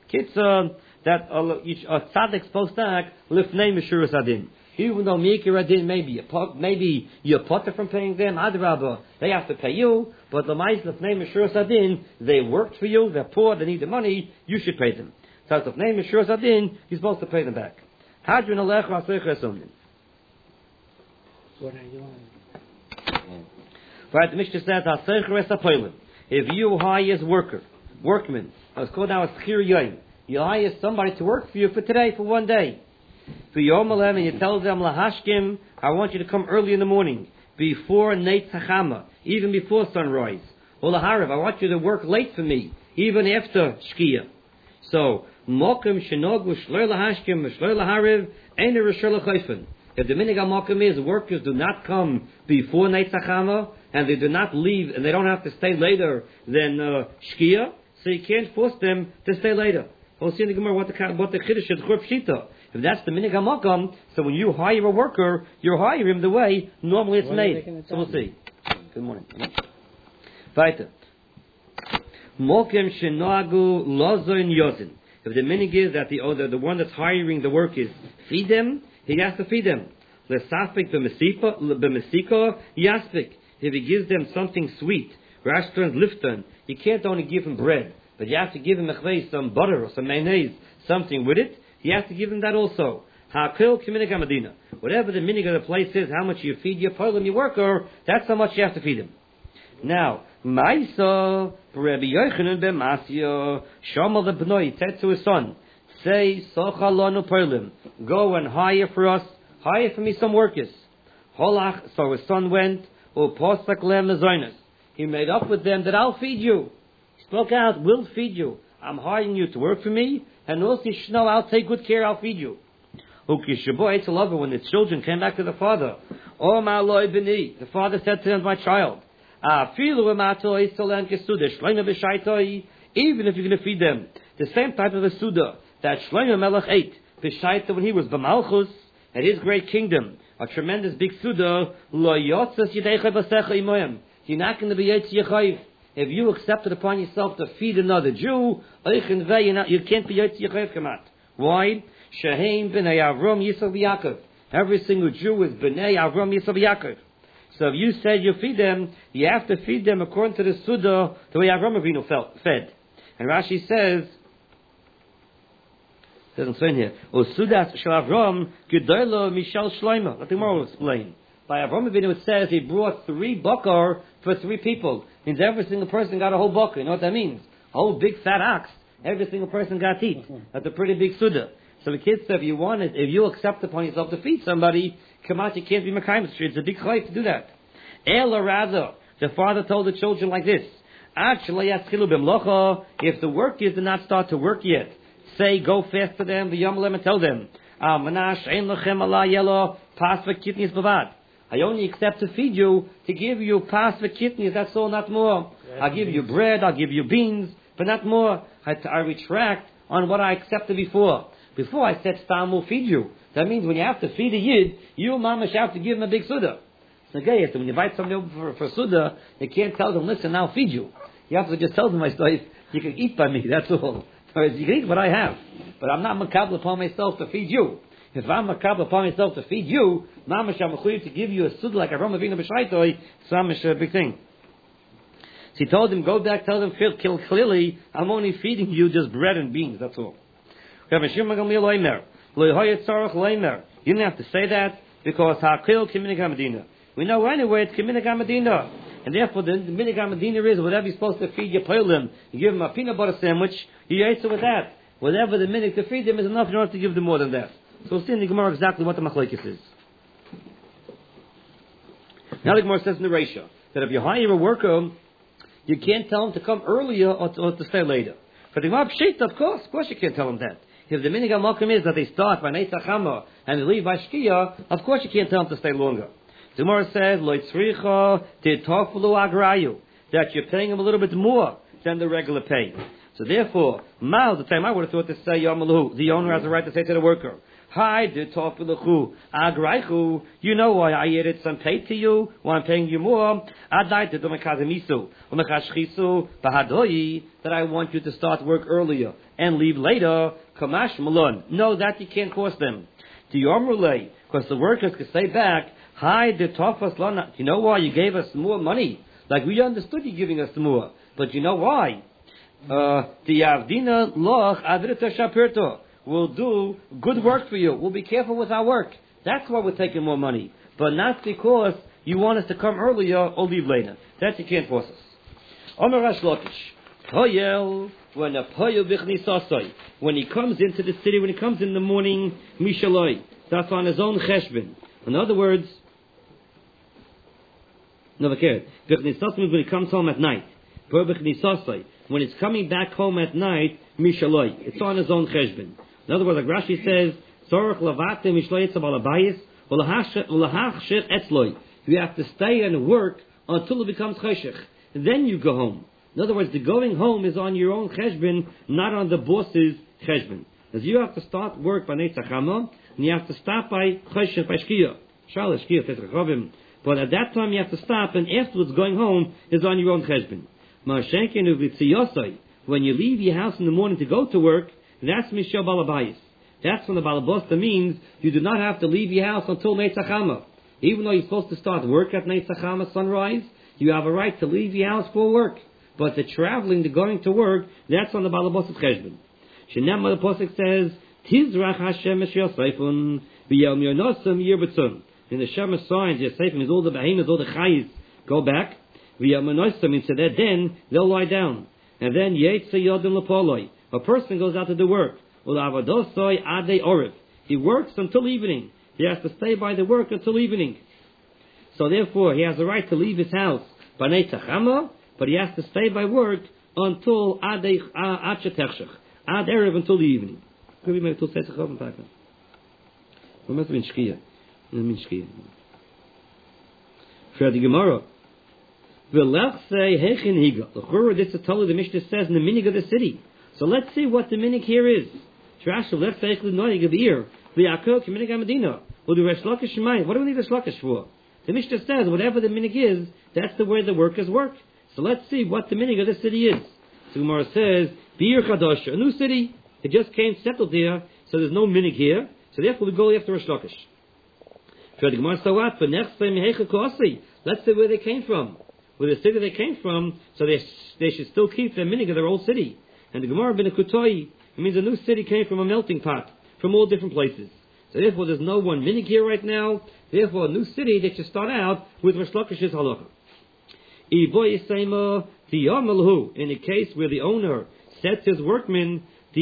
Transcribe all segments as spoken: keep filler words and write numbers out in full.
Kids, uh, that a uh, tzaddik supposed to act lifnei meshuras adin. Even though Mikir Adin maybe maybe you're potter from paying them, Adrabah, they have to pay you, but the Ma'is Lefnei Meshuras Adin, they worked for you, they're poor, they need the money, you should pay them. So Lefnei Meshuras Adin, you're supposed to pay them back. Hadron Alech Rasech Resumnin. What are you on? Right, the Mishnah says, Hasech Resapolim. If you hire as worker, workman, it's called now a Schir Yoim, you hire somebody to work for you for today, for one day. For Yom Alem, and you tell them, Lahashkim, I want you to come early in the morning, before Neit Chachama, even before sunrise. Or Laharav, I want you to work late for me, even after Shkia. So, Mokim Shenogu Shloi Lahashkim, Shloi Laharav, Einer Rishol Chayfen. If the minig Mokim is, workers do not come before Neit Chachama, and they do not leave, and they don't have to stay later than uh, Shkia, so you can't force them to stay later. We'll see in the Gemara what the what the Chiddush is Churp Shita. If that's the minig hamakam, so when you hire a worker, you hire him the way normally it's made. So we'll see. Good morning. Weiter. Mokem shenagu lozoin yozin. If the minig is that the other, the one that's hiring the workers, feed them, he has to feed them. Lesafik b'mesika yaspik. If he gives them something sweet, restaurant lifton, you can't only give him bread, but you have to give him some butter or some mayonnaise, something with it. He has to give them that also. Ha'kil k'minig ha'madina. Whatever the minig of the place is, how much you feed your polim, your worker, that's how much you have to feed him. Now, Ma'isa, Rabbi Yochanan ben Masya, Shamal the Bnoi, said to his son, say, Socha lanu polim, go and hire for us, hire for me some workers. Holach, so his son went, u'posak lem lezoinus. He made up with them that I'll feed you. He spoke out, we'll feed you. I'm hiring you to work for me, and also Shno, I'll take good care, I'll feed you. When the children came back to the father, Oh my Lord b'ni, the father said to them, my child, even if you're going to feed them the same type of a suda that Shlomo Melech ate, B'shaita when he was b'malchus, at his great kingdom, a tremendous big suda, lo yotzas yideicha b'secha imoyim, you're not going to be yetz yechayiv. If you accept it upon yourself to feed another Jew, you can't be Yotzi Yechayev Kamat. Why? Shehem b'nei Avram Yisrael v'Yakov. Every single Jew is b'nei Avram Yisrael v'Yakov. So if you said you feed them, you have to feed them according to the Suda, the way Avram Avinu fed. And Rashi says, it doesn't say in here, O Sudas shel Avram Gedoylo Mishal Shloima. Let the Gemara explain. By Avram Avinu it says he brought three bakar for three people. Means every single person got a whole bakar. You know what that means? A whole big fat ox. Every single person got to eat. That's a pretty big suda. So the kids said, if you want it, if you accept upon yourself to feed somebody, come out, you can't be Mekayim Street. It's a big chayv to do that. Ela rather, the father told the children like this, if the workers did not start to work yet, say, go fast to them, the Yom and tell them, I only accept to feed you, to give you pas v'kitnis, that's all, not more. I'll give you bread, I'll give you beans, but not more. I, I retract on what I accepted before. Before I said, Stam will feed you. That means when you have to feed a Yid, you, mamash, have to give him a big suda. So okay, so when you invite somebody over for, for suda, you can't tell them, listen, I'll feed you. You have to just tell them, my stuff, you can eat by me, that's all. You can eat what I have. But I'm not makabel upon myself to feed you. If I'm makabel upon myself to feed you, mamash, I'm to give you a suda like Avram Avinu b'shaitoi, so I'm a big thing. So he told him, go back, tell them, kill clearly, I'm only feeding you just bread and beans, that's all. You didn't have to say that, because ha'kil k'minig ha'medina. We know anyway it's k'minig ha'medina. And therefore the minig ha'medina is whatever you're supposed to feed your polim. You give them a peanut butter sandwich, you answer with that. Whatever the minig to feed them is enough, you don't have to give them more than that. So we'll see in the Gemara exactly what the machlokes is. Now the Gemara says in the Reisha, that if you hire a worker, you can't tell him to come earlier or to, or to stay later. For the Gemara Pshita, of course, of course you can't tell him that. If the minig ha'malkim is that they start by Neit Chachama and they leave by Shkia, of course you can't tell them to stay longer. The Gemara says, Lo tzricha titoflu agrayu, that you're paying him a little bit more than the regular pay. So therefore, Mal, the time I would have thought to say Yamalu, the owner has the right to say to the worker, Hi, the top of the chu. Agraichu. You know why I added some pay to you? Why I'm paying you more? Adai to domekazemisu. Umekashchisu. Bahadoi. That I want you to start work earlier and leave later. Kamash malon. No, that you can't force them. To Yomrule. Because the workers can stay back. Hi, the tofas lana. You know why you gave us more money? Like we understood you giving us more. But you know why? Uh, the Avdina loch adrita shapirto. We'll do good work for you. We'll be careful with our work. That's why we're taking more money. But not because you want us to come earlier or leave later. That you can't force us. Omer Rash Lakish. Toyel, when a poyo bichnisasai, when he comes into the city, when he comes in the morning, mishaloi, that's on his own cheshbon. In other words, no, okay, bichnisasai means when he comes home at night. Poyo bichnisasai, when he's coming back home at night, mishaloi, it's on his own cheshbon. In other words, like Rashi says, Sorach lavate mishloyetz balabayis, ulahachshech etzloi. You have to stay and work until it becomes cheshech. Then you go home. In other words, the going home is on your own cheshbon, not on the boss's cheshbon. Because you have to start work by Neitzachama, and you have to stop by cheshech, by shkiyah. Shal shkiyah, tetzachavim. But at that time you have to stop, and afterwards going home is on your own cheshbon. Ma'ashenken uvitziyosai. When you leave your house in the morning to go to work, that's Mishal Balabayis. That's when the Balabosta means you do not have to leave your house until Neitzachama. Even though you're supposed to start work at Neitzachama sunrise, you have a right to leave your house for work. But the traveling, the going to work, that's on the Balabosta's cheshbon. Shenema the Pasuk says, Tizrach Hashem es Yosefun, v'yom yonosam yirbatzun. In the Shema signs, Yosefun is all the behemoths, all the chayis go back. V'yom yonosam means that then they'll lie down. And then Yetze Yodim Lepoloi. A person goes out to do work. He works until evening. He has to stay by the work until evening. So therefore, he has the right to leave his house by Neitzachama, but he has to stay by work until Ad Shetechshech, Ad Erev, until the evening. Could be maybe till Seitzachov and It must have been Shkia. For the Gemara, V'lech say Hechin Higa. The Chura, this is totally the Mishnah says in the minig of the city. So let's see what the minig here is. What do we need Resh Lakish for? The Mishnah says whatever the minig is, that's the way the workers work. So let's see what the minig of the city is. So Gemara says, Bir Chadash, a new city. It just came settled there, so there's no minig here. So therefore we go after Resh Lakish. So what? Let's see where they came from. Where the city they came from, so they they should still keep their minig of their old city. And the Gemara ben Kutoi, it means a new city came from a melting pot, from all different places. So therefore there's no one minig here right now. Therefore a new city, they should start out with Resh Lakish's halacha. In a case where the owner sets his workmen,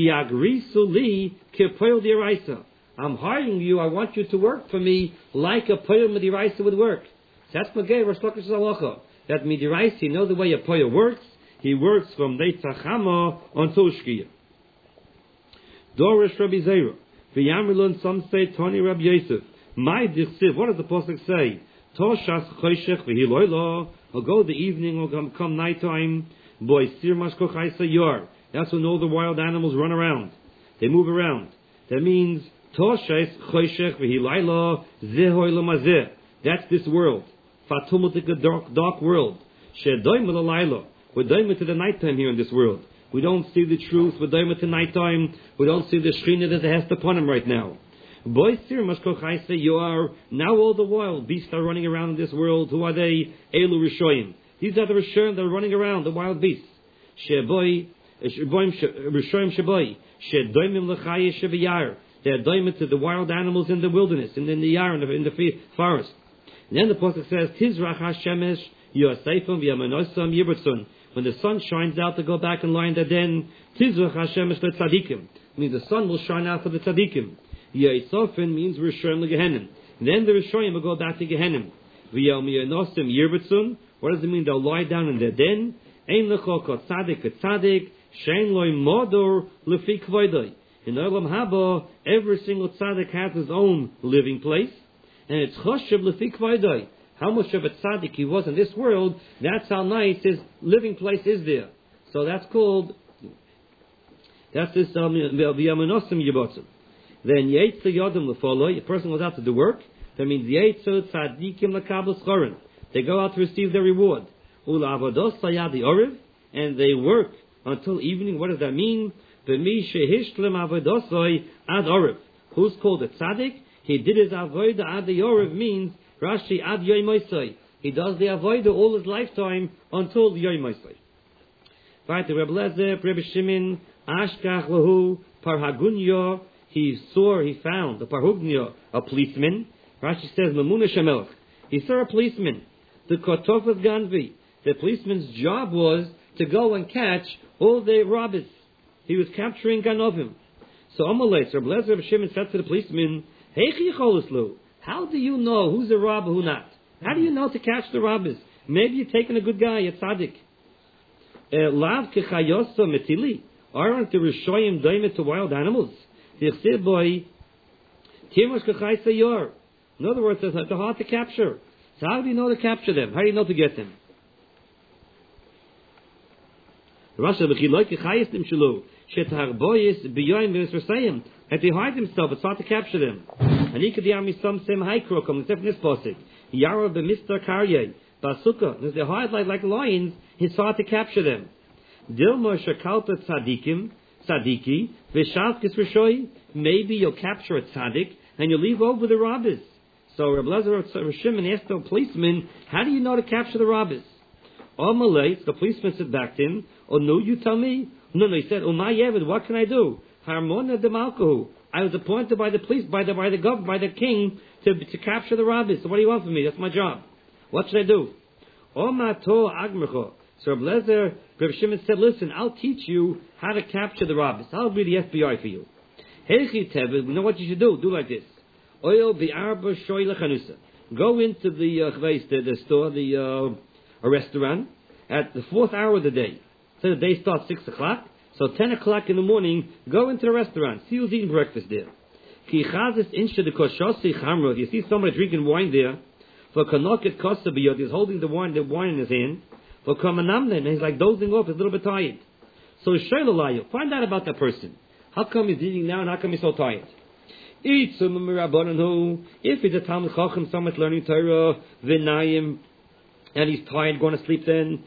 I'm hiring you, I want you to work for me like a poyer midiraisa would work. So that's Magay Resh Lakish's halacha. That midiraisa, you know the way a poyer works, he works from Neitzachama until Shkiyah. Dorish Rabbi Zera. V'yamrilun, some say Tani Rabbi Yosef. My dichsiv, what does the Pasuk say? Toshas choshech v'hiloyla. He'll go the evening, will come, come nighttime. Boy, sir mashkochaisa yor. That's when all the wild animals run around. They move around. That means Toshas choshech v'hiloyla zehoyla mazeh. That's this world. Fatumutik, a dark, dark world. Shedoim l'layla. We're doing to the nighttime here in this world. We don't see the truth. We're doing to nighttime. We don't see the Shekhinah that has upon him right now. Boy, sir, mashkochaisa, you are now all the wild beasts are running around in this world. Who are they? Elu Rishoyim. These are the Rishoyim that are running around, the wild beasts. Sheboy, Rishoyim Sheboy. Shedoimim l'chayis shebiyar. They're doimim to the wild animals in the wilderness, in, in the yar, in the, in the forest. And then the Pasuk says, Tizrach HaShemesh Yosefim v'yamanosam yibutzun. When the sun shines out to go back and lie in the den, Tizrach HaShemesh le'tzadikim. It means the sun will shine out for the tzadikim. Yosefim means Rishoyim le'gehenim. Then the Rishoyim will go back to Gehenim. V'yamanosam yibutzun. What does it mean? They'll lie down in their den. Ein lecho ko tzadik a tzadik. Shein loy modor lefi kvoidoi. In Olam Haba, every single tzaddik has his own living place. And it's choshev lefi kvoidoi. How much of a tzaddik he was in this world, that's how nice his living place is there. So that's called, that's this, um, v'yamanosim yibotzim. Then Yetzer Yodam L'foloi, a person goes out to do work, that means Yetzer Tzadikim L'kabel Schorim. They go out to receive their reward. Ula Avodos Sayad the Oriv, and they work until evening. What does that mean? B'mi Shehishtlem Avodosoi Ad Oriv. Who's called a tzaddik? He did his avodah ad the Oriv means Rashi ad Yoimoisoi. He does the avodah all his lifetime until the Yoimoisoi. Right, the Reb Lezer, Reb Shimon, Ashkach Lahu, Parhagunyo. He saw, he found the Parhugnya, a policeman. Rashi says Mamuna Shemelch. He saw a policeman. The Kotof of Ganvi. The policeman's job was to go and catch all the robbers. He was capturing Ganovim. So Amalei, so Reb Lezer, Reb Shimon said to the policeman, Heichi Choluslu, how do you know who's a robber, who not? How do you know to catch the robbers? Maybe you're taking a good guy, a tzaddik. Lav kechayosa metili. Aren't the Rishoyim doimit to wild animals? The Chsib boy, Timosh kechaysa yor. In other words, they're hard to capture. So how do you know to capture them? How do you know to get them? Rashi b'chiloy kechayistim shelu shetharboyis biyoyim v'nisrasayim. If they hide themselves, it's hard to capture them. And he could yami some sem haikrokom. Except in this pasuk, yara b'mister karyei basukah. If they hide like like lions, it's hard to capture them. Dilma shakalta tzadikim tzadiki v'shavkis rishoy. Maybe you'll capture a tzaddik and you'll leave over the robbers. So Reb Lezer Reb Shimon asked the policeman, "How do you know to capture the robbers?" Amalei, the policeman said back to him, "Oh no, you tell me." No, no, he said, "Umay Yevid, what can I do?" Harmona de Malkahu. I was appointed by the police, by the by the gov, by the king to to capture the robbers. So what do you want from me? That's my job. What should I do? Omato agmecho. So Reb Lezer, Reb Shimon said, "Listen, I'll teach you how to capture the robbers. I'll be the F B I for you. Heichi Tevid, you know what you should do? Do like this. Oil bi'arba shoy lechanusa. Go into the uh, the, the store, the uh, a restaurant at the fourth hour of the day. So the day starts six o'clock. So ten o'clock in the morning, go into the restaurant. See who's eating breakfast there. If you see somebody drinking wine there, for kanoket kosabiyot, he's holding the wine, the wine in his hand. For kamanamnen, and he's like dozing off, he's a little bit tired. So shaylalayu, find out about that person. How come he's eating now, and how come he's so tired? If he's a Talmud Chacham, someone's learning Torah, v'nayim, and he's tired, going to sleep then.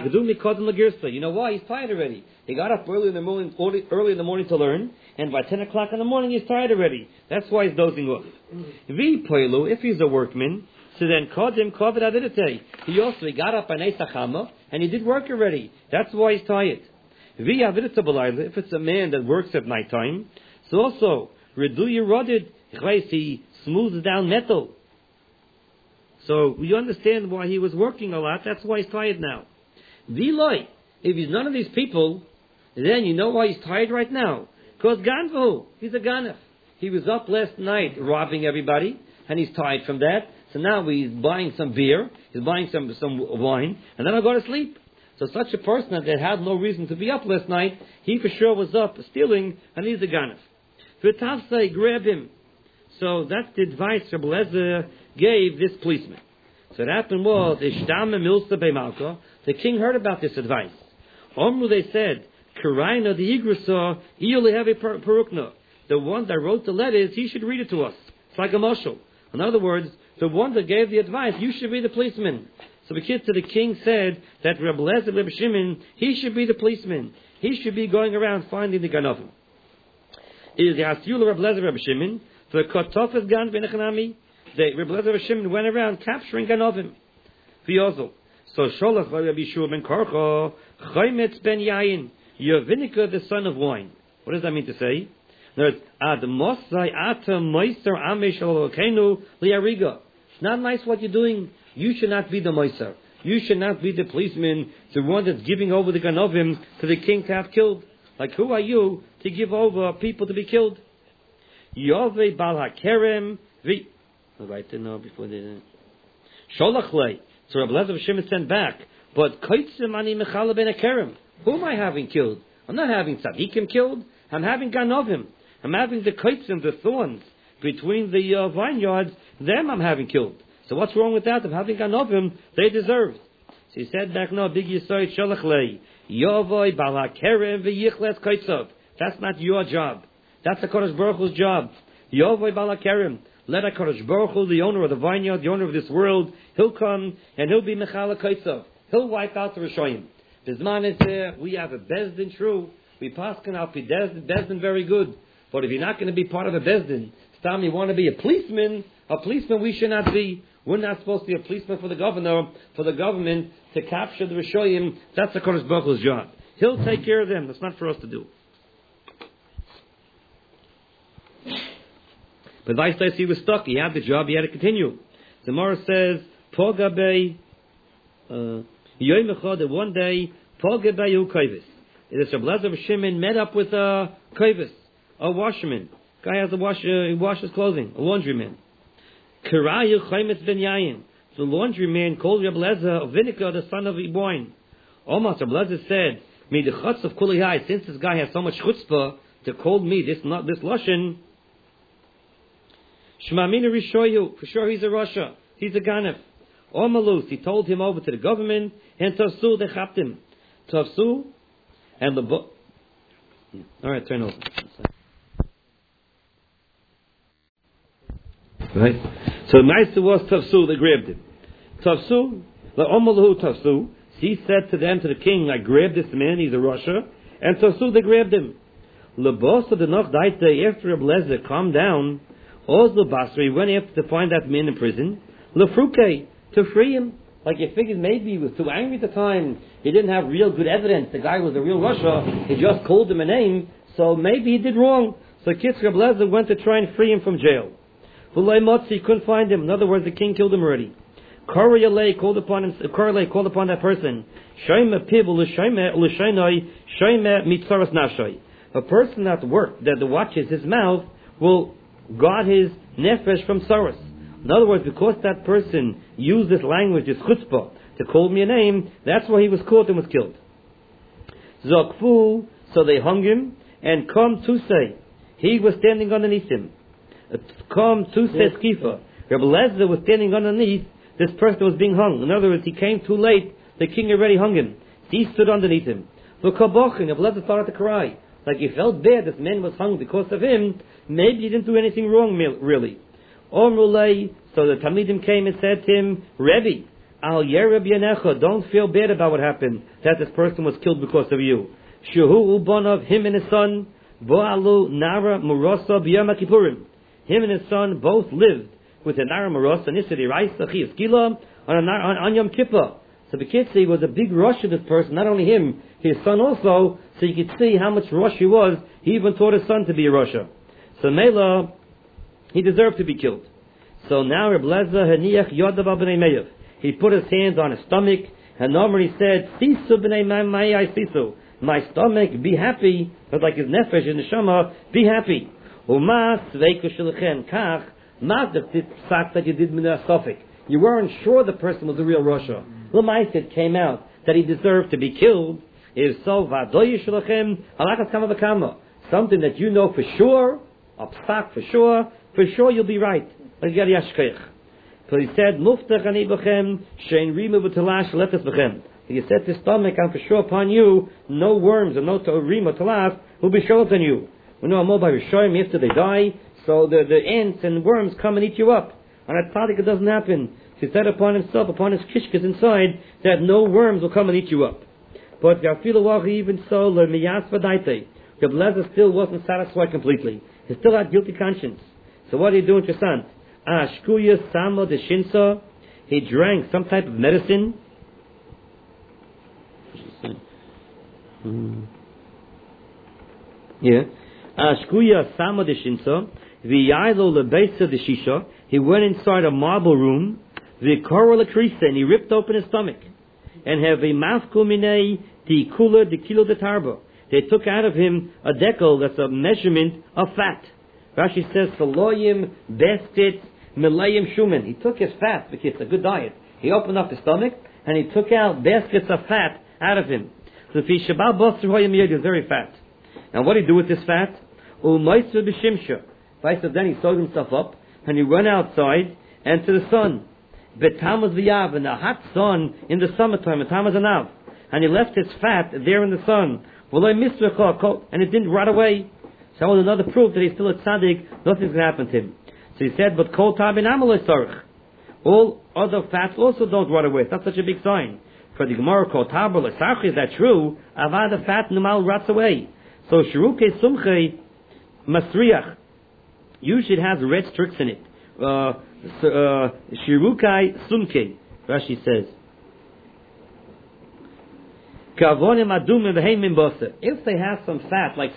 You know why? He's tired already. He got up early in the morning, early in the morning to learn, and by ten o'clock in the morning he's tired already. That's why he's dozing off. If he's a workman, so then kodim kovid adidite. He also he got up by neisachama and he did work already. That's why he's tired. If it's a man that works at night time, so also redu yerodid, he smooths down metal. So we understand why he was working a lot. That's why he's tired now. V'loi, if he's none of these people, then you know why he's tired right now. Because ganvu, he's a ganef. He was up last night robbing everybody, and he's tired from that. So now he's buying some beer, he's buying some some wine, and then I'll go to sleep. So such a person that had no reason to be up last night, he for sure was up stealing, and he's a ganef. V'tavsei, grab him. So that's the advice Reb Lezer gave this policeman. So what happened was, Ishtama Milsa Beimalka, the king heard about this advice. Omru, they said, Karaina the Igrasa, Iyoleheve Perukna. The one that wrote the letters, he should read it to us. It's like a marshal. In other words, the one that gave the advice, you should be the policeman. So the kid to the king said that Reb Lezer, Reb Shimon, he should be the policeman. He should be going around finding the Ganovim. Is the Hasyula Reb Lezer, Reb Shimon, the Kotofes Gan Benechanami, the Reb Lezer, Reb Shimon went around capturing Ganovim. V'yozel. So Sholach Rabbi Yeshua ben Korcho, Chaymetz ben Yayin, Yovinika, the son of wine. What does that mean to say? There's Ad Mosai Ata Moiser Amesh Olokenu Liariga. It's not nice what you're doing. You should not be the Moiser. You should not be the policeman, the one that's giving over the Ganovim to the king to have killed. Like, who are you to give over people to be killed? Yove Bal HaKerem Vi. I'll write it now before they. Sholach Lei. So Reb Lezer Shimon sent back. But Kaitzim Ani Mechala Ben HaKerem. Who am I having killed? I'm not having tzaddikim killed. I'm having Ganovim. I'm having the Kaitzim, the thorns between the uh, vineyards. Them I'm having killed. So what's wrong with that? I'm having Ganovim. They deserved. So he said back, no, Big Yisoy Sholach Lei. Yovoi Bal HaKerem V'yichles Kaitzov. That's not your job. That's the Kodesh Baruch Hu's job. Yovoi Balakerim. Let HaKadosh Baruch Hu, the owner of the vineyard, the owner of this world, he'll come and he'll be Mechala Kaitzav. He'll wipe out the Rishoyim. Bisman is there. We have a Bezdin true. We paskin al pi Bezdin very good. But if you're not going to be part of a Bezdin, Stam, you want to be a policeman, a policeman we should not be. We're not supposed to be a policeman for the governor, for the government, to capture the Rishoyim. That's the HaKadosh Baruch Hu's job. He'll take care of them. That's not for us to do. But Vaistais, he was stuck. He had the job. He had to continue. The Gemara says, Pogabei, Yoim Echad, one day, Pogabei Hu Kovis. The Shablazer of Shimon met up with a Kovis, a washerman. Guy has a wash, uh, he washes clothing, a laundryman. Kirayu Chaimitz ben Yayin. The laundryman called Rablezer of Vinica, the son of Iboin. Almost Rablezer said, "Me the chutz of Kuliyai, since this guy has so much chutzpah to call me this not this lashon. Shmamina Rishoyu, for sure he's a Russia, he's a Ganef. Omalus, he told him over to the government, and Tafsu they chapped him. Tafsu and the book. All right, turn over. Right. So Maisa was Tafsu, they grabbed him. Tafsu, the Omalu Tafsu, he said to them, to the king, I grabbed this man, he's a Russia, and Tafsu, they grabbed him. Lebos of the Noch Daite, after Ablezer calmed down, Oslo Basri went after to find that man in prison, Lefruke, to free him. Like you figured maybe he was too angry at the time, he didn't have real good evidence, the guy was a real Russia, he just called him a name, so maybe he did wrong. So Kitzur Ablezer went to try and free him from jail. He couldn't find him. In other words, the king killed him already. Korayalei called upon him. Korayalei called upon that person. A person that work that watches his mouth will guard his nefesh from sorrows. In other words, because that person used this language, this chutzpah, to call me a name, that's why he was caught and was killed. Zokfu, so they hung him, and come to say, he was standing underneath him. Come to say skifa. Rabbi Lezer was standing underneath this person was being hung. In other words, he came too late. The king already hung him. He stood underneath him. The kabochin, Rabbi Lezer started to cry. Like he felt bad. This man was hung because of him. Maybe he didn't do anything wrong, really. Omrulei. So the Talmidim came and said to him, Rebbe, Al Yereb Yanecha, don't feel bad about what happened. That this person was killed because of you. Shehu Ubanav, him and his son, Bo'alu Nara Murasa B'Yom Kippurim. Him and his son both lived with a Nara Maros and Isadi Raisa Chiyas Gila on, on, on Yom Kippur. So Bekitzi was a big rush of this person, not only him, his son also, so you could see how much rush he was. He even taught his son to be a Russia. So Mela, he deserved to be killed. So now Reb Lezer Haniach Yodav b'nei Meyav. He put his hands on his stomach, and normally he said, Sisu b'nei Mayai Sisu. My stomach, be happy, but like his nefesh in the Shema, be happy. Umas veiku shilchem kach mazdach did psak that you did mina sofik. You weren't sure the person was a real Russia. L'mais it came out that he deserved to be killed. Is so vadoy shilchem alakas kama v'kama. Something that you know for sure, a psak for sure, for sure you'll be right. Like Yad Yashkech. So he said, Muftach ani b'chem shein rima v'talash lefes b'chem. He said to stomach, I'm for sure upon you, no worms or no rima talas will be short on you. We know more by Rishoyim after they die, so the, the ants and worms come and eat you up. And at Tzadik it doesn't happen. He said upon himself, upon his kishkas inside, that no worms will come and eat you up. But Gafilawachi even so, Lemiyas Vadaite, Reb Lezer still wasn't satisfied completely. He still had guilty conscience. So what did he do in Chasant? Ashkuya Sama de Shinsa, he drank some type of medicine. Mm. Yeah. Ashkuya Sama de Shinsa, V'yaylo lebeisa de Shisha, he went inside a marble room, V'koro lekrisa, and he ripped open his stomach. And have a mafku minei di kula di kilo de tarba. They took out of him a decal that's a measurement of fat. Rashi says, Saloyim, Bestit, Milayim Shuman. He took his fat, because it's a good diet. He opened up his stomach, and he took out baskets of fat out of him. So if he Shabbat Bosser Hoyim Yed, he was very fat. Now what did he do with this fat? U'maitzu b'shimsha. Then he sewed himself up, and he went outside, and to the sun. Betamaz v'yav, in the hot sun, in the summertime, betamaz anav. And he left his fat there in the sun. And it didn't rot away. So I want another proof that he's still a tzaddik, nothing's going to happen to him. So he said, but kol tabin amal sarich. All other fats also don't run away. It's not such a big sign. For the Gemara, kol tabin l'sarich, is that true? Avad the fat normal ruts away. So shiruke sumche masriach. Usually it has red streaks in it. Uh, so, uh, shirukai sumke. Rashi says. If they have some fat, like